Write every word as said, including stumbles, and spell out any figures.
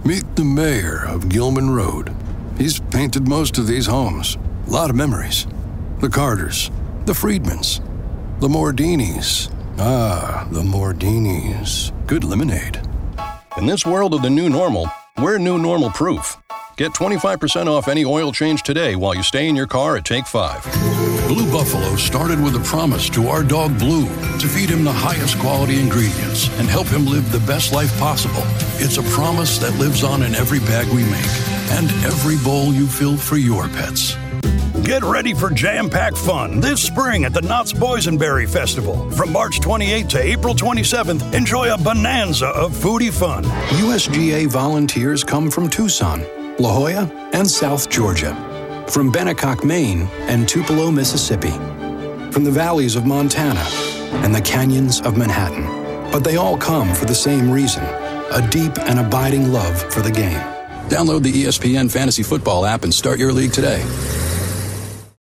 Meet the mayor of Gilman Road. He's painted most of these homes. A lot of memories. The Carters, the Friedmans, the Mordinis. Ah, the Mordinis. Good lemonade. In this world of the new normal, we're new normal proof. Get twenty-five percent off any oil change today while you stay in your car at Take five. Blue Buffalo started with a promise to our dog Blue to feed him the highest quality ingredients and help him live the best life possible. It's a promise that lives on in every bag we make and every bowl you fill for your pets. Get ready for jam-packed fun this spring at the Knott's Boysenberry Festival. From March twenty-eighth to April twenty-seventh, enjoy a bonanza of foodie fun. U S G A volunteers come from Tucson, La Jolla, and South Georgia. From Bennecock, Maine, and Tupelo, Mississippi. From the valleys of Montana and the canyons of Manhattan. But they all come for the same reason, a deep and abiding love for the game. Download the E S P N Fantasy Football app and start your league today.